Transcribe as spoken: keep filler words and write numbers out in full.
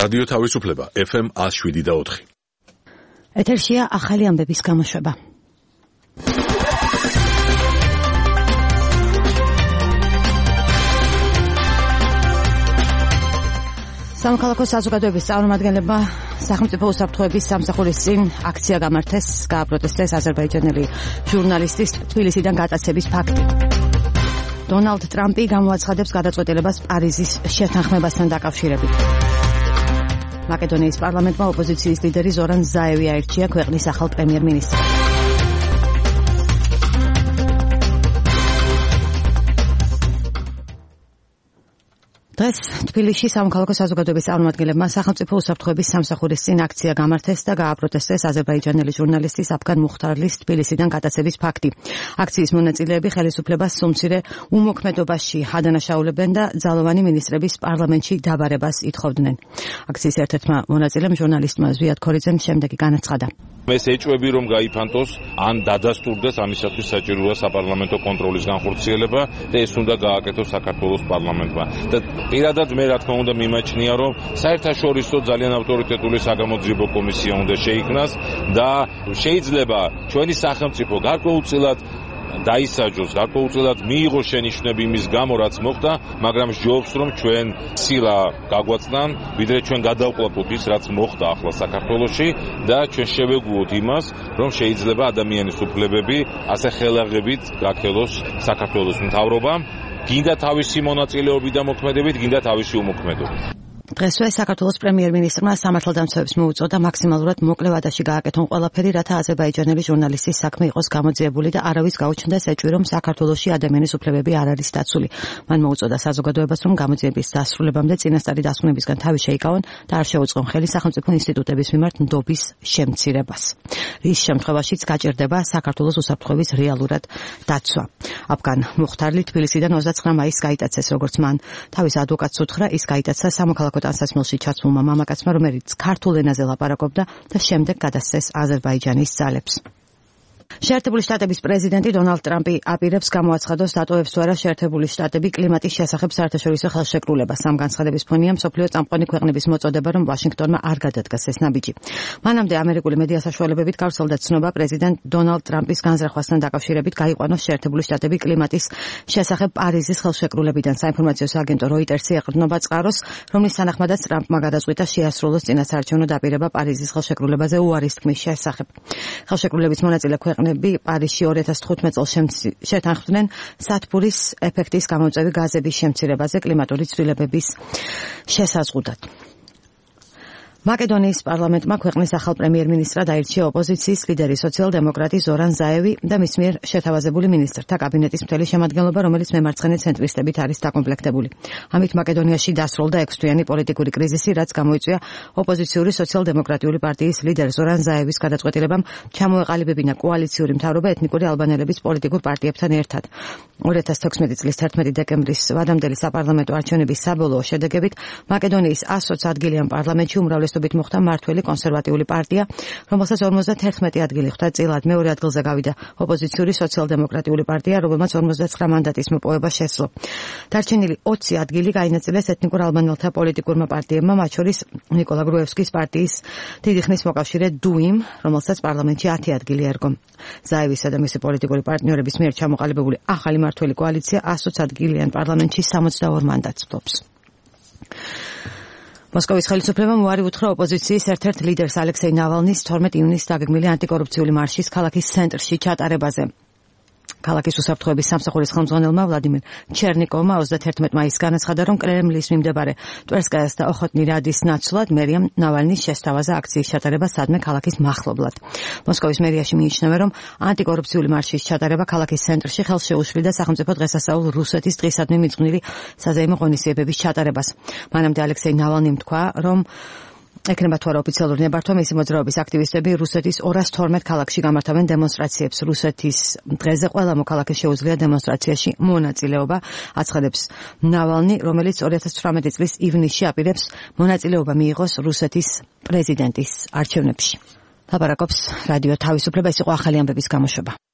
რადიო თავისუფლება ეფ ემ one oh seven და four. ეთერშია ახალი ამბების გამოშვება. სამოქალაქო საზოგადოების წარმომადგენლებმა სახელმწიფო უსაფრთხოების სამსახურის წინ აქცია გამართეს, გააპროტესტეს აზერბაიჯანელი ჟურნალისტის თბილისიდან გატაცების ფაქტი. დონალდ ტრამპი გამოაცხადებს გადაწყვეტილებას პარიზის შეთანხმებასთან დაკავშირებით. მაკედონიის პარლამენტმა ოპოზიციის ლიდერი ზორან ზაევი აირჩია ქვეყნის ახალ პრემიერ-მინისტრად. დღეს თბილისში სამოქალაქო საზოგადოების წარმომადგენლებმა სახელმწიფო უსაფრთხოების სამსახურის წინ აქცია გამართეს და გააპროტესტეს აზერბაიჯანელი ჟურნალისტის აფგან მუხთარლის თბილისიდან გატაცების ფაქტი. აქციის მონაწილეები ხელისუფლებას სუმცირე უმოქმედობაში ადანაშაულებენ და ძალოვანი მინისტრების პარლამენტში დაბარებას ითხოვდნენ. აქციის ერთ-ერთმა მონაწილემ ჟურნალისტმა ზვიად ქორიძემ შემდეგი განაცხადა. ეს ეჭვები რომ გაიფანტოს, ან დადასტურდეს, ამისათვის საჭიროა საპარლამენტო კონტროლის განხორციელება და ეს უნდა გააკეთოს საქართველოს პარლამენტმა. და პირადად მე რა თქმა უნდა მიმაჩნია, რომ საერთაშორისო ძალიან ავტორიტეტული საგამოძიებო კომისია უნდა შეიქმნას და შეიძლება ჩვენი სახელმწიფო გარკვეულწილად დაისაჯოს, გარკვეულწილად მიიღოს შენიშვნები იმის გამო, რაც მოხდა, მაგრამ ჯობს რომ ჩვენ სილა გაგვაცნან, ვიდრე ჩვენ გადავყლაპოთ ის, რაც მოხდა ახლა საქართველოში და ჩვენ შევეგუოთ იმას, რომ შეიძლება ადამიანის უფლებები ასე ხელაღებით გაქელოს საქართველოს მთავრობამ, გინდა თავისი მონაწილეობით და მოქმედებით, გინდა თავისი უმოქმედობით. დღესვე საქართველოს პრემიერ-მინისტრმა სამართალდამცავებს მოუწოდა მაქსიმალურად მოკლე ვადაში გააკეთონ ყველაფერი, რათა აზერბაიჯანელი ჟურნალისტის საქმე იყოს გამოძიებული და არავის გაუჩნდეს ეჭვი, რომ საქართველოში ადამიანის უფლებები არ არის დაცული. მან მოუწოდა საზოგადოებას, რომ გამოძიების დასრულებამდე წინასწარი დასკვნებისგან თავი შეიკავონ და არ შეუწყონ ხელი სახელმწიფო ინსტიტუტების მიმართ ნდობის შემცირებას. რის შემთხვევაშიც გაჭირდება საქართველოს უსაფრთხოების რეალურად დაცვა. აფგან მუხთარლი თბილისიდან ოცდაცხრა მაისს გაიტაცეს, როგორც მან თავის ადვოკატს უთხრა, ის გაიტაცა სამოქალაქო ტანსაცმელში ჩაცმულმა მამაკაცმა, რომელიც ქართულ ენაზე ლაპარაკობდა და შემდეგ გადასცეს აზერბაიჯანის ძალებს. შეერთებული შტატების პრეზიდენტი დონალდ ტრამპი აპირებს გამოაცხადოს დატოვებს თუ არა შეერთებული შტატები კლიმატის შესახებ საერთაშორისო ხელშეკრულებას. ამ განცხადების ფონია მსოფლიო წამყვანი ქვეყნების მოწოდება, რომ ვაშინგტონმა არ გადადგას ეს ნაბიჯი. მანამდე ამერიკული მედია საშუალებებით გავრცელდა ცნობა პრეზიდენტ დონალდ ტრამპის განზრახვასთან დაკავშირებით გაიყვანოს შეერთებული შტატები კლიმატის შესახებ პარიზის ხელშეკრულებიდან. საინფორმაციო სააგენტო როიტერსი ეყრდნობა წყაროს, რომლის თანახმადაც ტრამპმა გადაწყვიტა შეასრულოს წინასაარჩევნო დაპირება პარიზის ხელშეკრულებაზე უარის თქმის შესახებ. ხელშეკრულების მონაწილე ქვეყნები პარიზში ორი ათას თხუთმეტ წელს შეთანხმდნენ სათბურის ეფექტის გამომწვევი გაზების შემცირებაზე კლიმატური ცვლილებების შესაზღუდად. მაკედონიის პარლამენტმა ქვეყნის ახალ პრემიერ-მინისტრად აირჩია ოპოზიციის ლიდერი სოციალ-დემოკრატი ზორან ზაევი და მის მიერ შეთავაზებული მინისტრთა კაბინეტის მთელი შემადგენლობა, რომელიც მემარცხენე ცენტრისტებით არის დაკომპლექტებული. ამით მაკედონიაში დასრულდა ექვსთვიანი პოლიტიკური კრიზისი, რაც გამოიწვია ოპოზიციური სოციალ-დემოკრატიული პარტიის ლიდერ ზორან ზაევის გადაწყვეტილებამ ჩამოეყალიბებინა კოალიციური მთავრობა ეთნიკური ალბანელების პოლიტიკურ პარტიებთან ერთად. ორი ათას თექვსმეტი წლის თერთმეტი დეკემბრის ვადამდელი საპარლამენტო არჩევნების საბოლოო შედეგებით მაკედონიის ას ოცი ადგილი ამ პარლამენტში უმრავლეს ობით მოხდა მართველი კონსერვატიული პარტია, რომელსაც ორმოცდათერთმეტი ადგილი ხვდა წილად. მეორე ადგილზე გავიდა ოპოზიციური სოციალ-დემოკრატიული პარტია, რომელმაც ორმოცდაცხრა მანდატის მოპოვება შესძლო. დარჩენილი ოცი ადგილი გაინაწილეს ეთნიკურ ალბანელთა პოლიტიკურმა პარტიებმა, მათ შორის ნიკოლა გრუევსკის პარტიის დიდი ხნის მოკავშირე დუიმ, რომელსაც პარლამენტში ათი ადგილი ერგო. ზაევისა და მისი პოლიტიკური პარტნიორების მიერ ჩამოყალიბებული ახალი მართველი კოალიცია ას ოცი ადგილიან პარლამენტში სამოცდაორ მანდატს ფლობს. მოსკოვის ხელისუფლებამ უარი უთხრა ოპოზიციის ერთ-ერთ ლიდერს ალექსეი ნავალნის თორმეტ ივნისს დაგეგმილი ანტიკორუფციული მარშის ქალაქის ცენტრში ჩატარებაზე. ქალაქის უსაფრთხოების სამსახურის ხელმძღვანელმა ვლადიმერ ჩერნიკოვმა ოცდათერთმეტ მაისს განაცხადა, რომ კრემლის მიმდებარე ტვერსკაიას და ოხოტნი რადის ნაცვლად მერიამ ნავალნის შესთავაზა აქციის ჩატარება სადმე ქალაქის მახლობლად. მოსკოვის მერიაში მიიჩნევა, რომ ანტიკორუფციული მარშის ჩატარება ქალაქის ცენტრში ხელს შეუშლიდა სახელმწიფო დღესასწაულ რუსეთის დღისადმი მიძღვნილი საზეიმო ღონისძიებების ჩატარებას. მანამდე ალექსეი ნავალნიმ თქვა, რომ ექნება თუ არა ოფიციალური ნებართვა, მისი მოძრაობის აქტივისტები რუსეთის ორას თორმეტ ქალაქში გამართავენ დემონსტრაციებს. რუსეთის დღეზე ყველა მოქალაქეს შეუძლია დემონსტრაციაში მონაწილეობა, აცხადებს ნავალნი, რომელიც ორი ათას ცხრამეტი წლის ივნისში აპირებს მონაწილეობა მიიღოს რუსეთის პრეზიდენტის არჩევნებში. ლაპარაკობს რადიო თავისუფლება, ეს იყო ახალი ამბების გამოშვება.